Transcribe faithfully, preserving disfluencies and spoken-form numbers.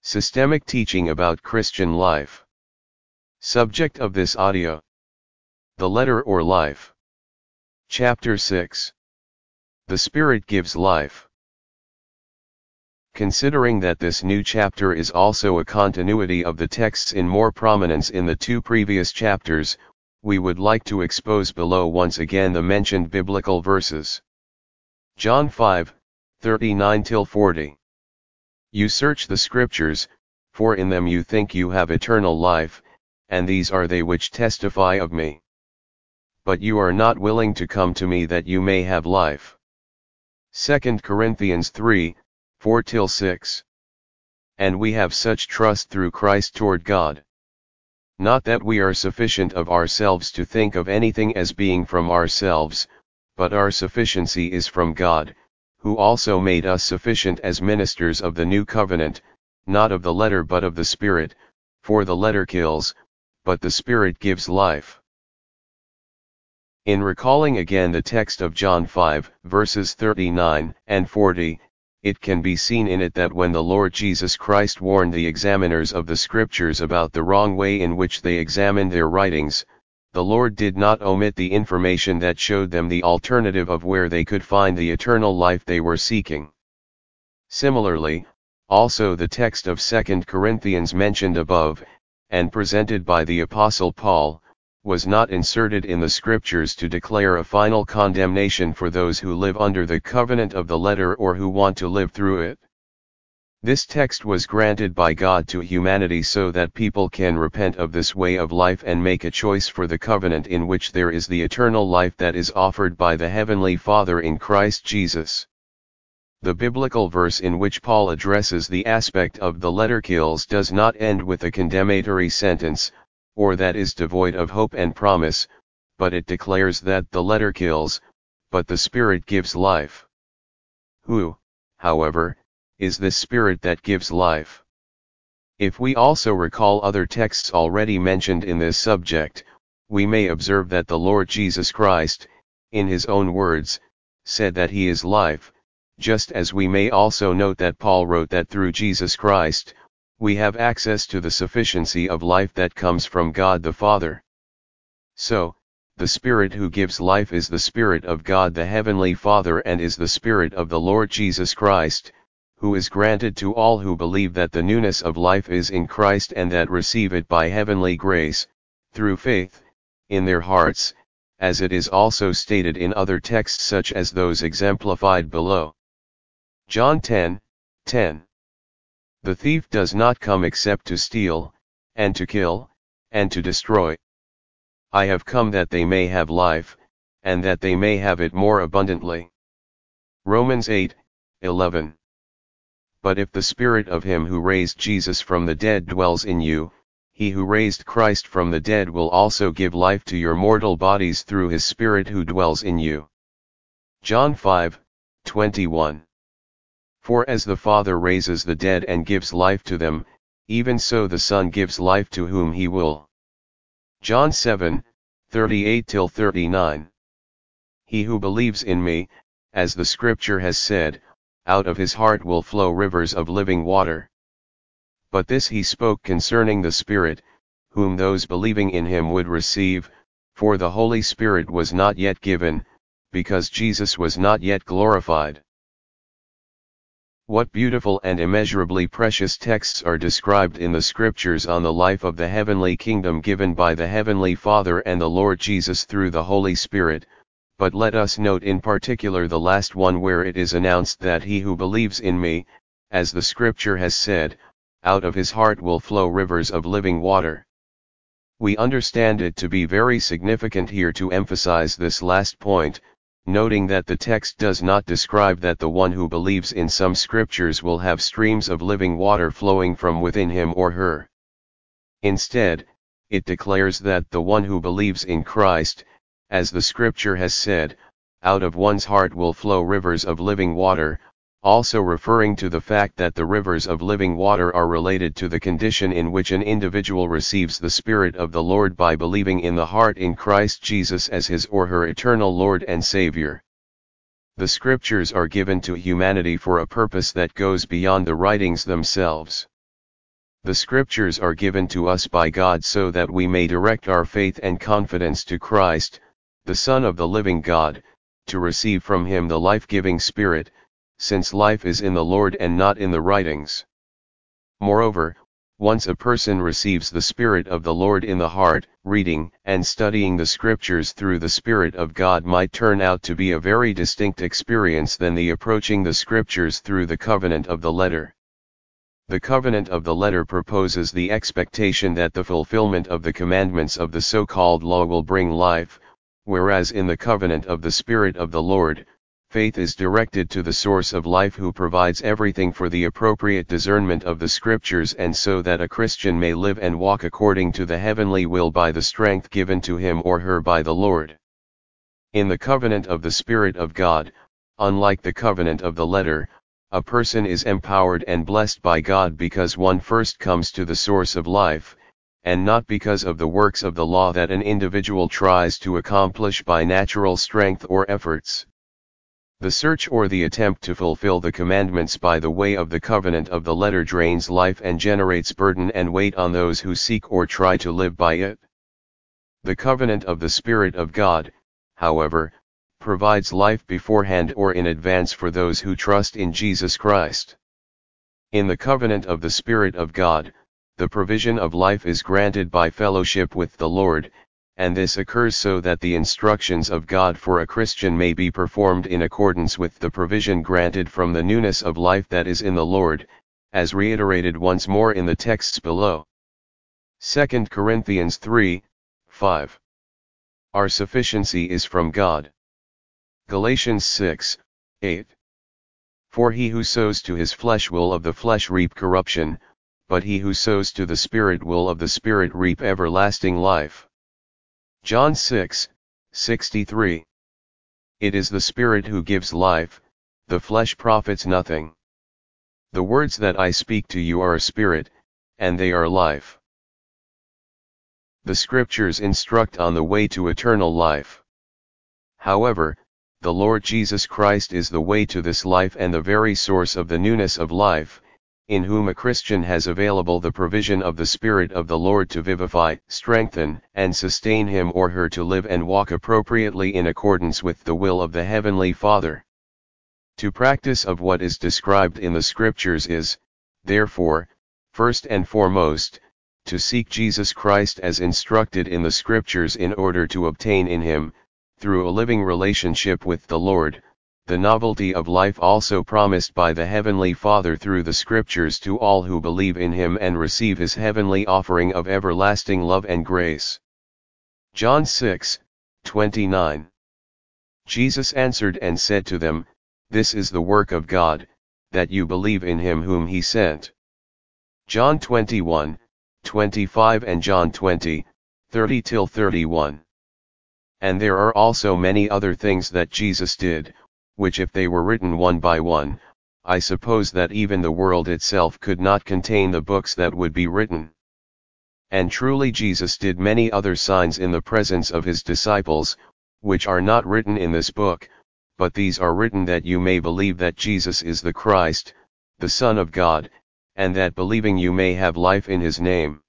Systemic teaching about Christian life. Subject of this audio: the letter or life. Chapter six. The Spirit gives life. Considering that this new chapter is also a continuity of the texts in more prominence in the two previous chapters, we would like to expose below once again the mentioned biblical verses. John five, thirty-nine to forty. You search the Scriptures, for in them you think you have eternal life, and these are they which testify of me. But you are not willing to come to me that you may have life. Second Corinthians three, four to six. And we have such trust through Christ toward God. Not that we are sufficient of ourselves to think of anything as being from ourselves, but our sufficiency is from God, who also made us sufficient as ministers of the new covenant, not of the letter but of the Spirit, for the letter kills, but the Spirit gives life. In recalling again the text of John five, verses thirty-nine and forty, it can be seen in it that when the Lord Jesus Christ warned the examiners of the Scriptures about the wrong way in which they examined their writings, the Lord did not omit the information that showed them the alternative of where they could find the eternal life they were seeking. Similarly, also the text of Second Corinthians mentioned above, and presented by the Apostle Paul, was not inserted in the Scriptures to declare a final condemnation for those who live under the covenant of the letter or who want to live through it. This text was granted by God to humanity so that people can repent of this way of life and make a choice for the covenant in which there is the eternal life that is offered by the Heavenly Father in Christ Jesus. The biblical verse in which Paul addresses the aspect of the letter kills does not end with a condemnatory sentence, or that is devoid of hope and promise, but it declares that the letter kills, but the Spirit gives life. Who, however, is this Spirit that gives life? If we also recall other texts already mentioned in this subject, we may observe that the Lord Jesus Christ, in his own words, said that he is life, just as we may also note that Paul wrote that through Jesus Christ, we have access to the sufficiency of life that comes from God the Father. So, the Spirit who gives life is the Spirit of God the Heavenly Father and is the Spirit of the Lord Jesus Christ, who is granted to all who believe that the newness of life is in Christ and that receive it by heavenly grace, through faith, in their hearts, as it is also stated in other texts such as those exemplified below. John ten, ten. The thief does not come except to steal, and to kill, and to destroy. I have come that they may have life, and that they may have it more abundantly. Romans eight, eleven. But if the Spirit of him who raised Jesus from the dead dwells in you, he who raised Christ from the dead will also give life to your mortal bodies through his Spirit who dwells in you. John five, twenty-one. For as the Father raises the dead and gives life to them, even so the Son gives life to whom he will. John seven, thirty-eight to thirty-nine. He who believes in me, as the Scripture has said, out of his heart will flow rivers of living water. But this he spoke concerning the Spirit, whom those believing in him would receive, for the Holy Spirit was not yet given, because Jesus was not yet glorified. What beautiful and immeasurably precious texts are described in the Scriptures on the life of the heavenly kingdom given by the Heavenly Father and the Lord Jesus through the Holy Spirit, but let us note in particular the last one where it is announced that he who believes in me, as the Scripture has said, out of his heart will flow rivers of living water. We understand it to be very significant here to emphasize this last point, noting that the text does not describe that the one who believes in some Scriptures will have streams of living water flowing from within him or her. Instead, it declares that the one who believes in Christ, as the Scripture has said, out of one's heart will flow rivers of living water, also referring to the fact that the rivers of living water are related to the condition in which an individual receives the Spirit of the Lord by believing in the heart in Christ Jesus as his or her eternal Lord and Savior. The Scriptures are given to humanity for a purpose that goes beyond the writings themselves. The scriptures are given to us by God so that we may direct our faith and confidence to Christ, the Son of the living God, to receive from him the life-giving Spirit, since life is in the Lord and not in the writings. Moreover, once a person receives the Spirit of the Lord in the heart, reading and studying the scriptures through the Spirit of God might turn out to be a very distinct experience than the approaching the scriptures through the covenant of the letter. The covenant of the letter proposes the expectation that the fulfillment of the commandments of the so-called law will bring life, whereas in the covenant of the Spirit of the Lord, faith is directed to the source of life who provides everything for the appropriate discernment of the scriptures and so that a Christian may live and walk according to the heavenly will by the strength given to him or her by the Lord. In the covenant of the Spirit of God, unlike the covenant of the letter, a person is empowered and blessed by God because one first comes to the source of life, and not because of the works of the law that an individual tries to accomplish by natural strength or efforts. The search or the attempt to fulfill the commandments by the way of the covenant of the letter drains life and generates burden and weight on those who seek or try to live by it. The covenant of the Spirit of God, however, provides life beforehand or in advance for those who trust in Jesus Christ. In the covenant of the Spirit of God, the provision of life is granted by fellowship with the Lord, and this occurs so that the instructions of God for a Christian may be performed in accordance with the provision granted from the newness of life that is in the Lord, as reiterated once more in the texts below. Second Corinthians three, five. Our sufficiency is from God. Galatians six, eight. For he who sows to his flesh will of the flesh reap corruption, but he who sows to the Spirit will of the Spirit reap everlasting life. John six, sixty-three. It is the Spirit who gives life, the flesh profits nothing. The words that I speak to you are spirit, and they are life. The scriptures instruct on the way to eternal life. However, the Lord Jesus Christ is the way to this life and the very source of the newness of life, in whom a Christian has available the provision of the Spirit of the Lord to vivify, strengthen, and sustain him or her to live and walk appropriately in accordance with the will of the Heavenly Father. To practice of what is described in the Scriptures is, therefore, first and foremost, to seek Jesus Christ as instructed in the Scriptures in order to obtain in Him, through a living relationship with the Lord, the novelty of life also promised by the Heavenly Father through the Scriptures to all who believe in Him and receive His heavenly offering of everlasting love and grace. John six, twenty-nine. Jesus answered and said to them, This is the work of God, that you believe in Him whom He sent. John twenty-one, twenty-five and John twenty, thirty till thirty-one. And there are also many other things that Jesus did, which if they were written one by one, I suppose that even the world itself could not contain the books that would be written. And truly Jesus did many other signs in the presence of His disciples, which are not written in this book, but these are written that you may believe that Jesus is the Christ, the Son of God, and that believing you may have life in His name.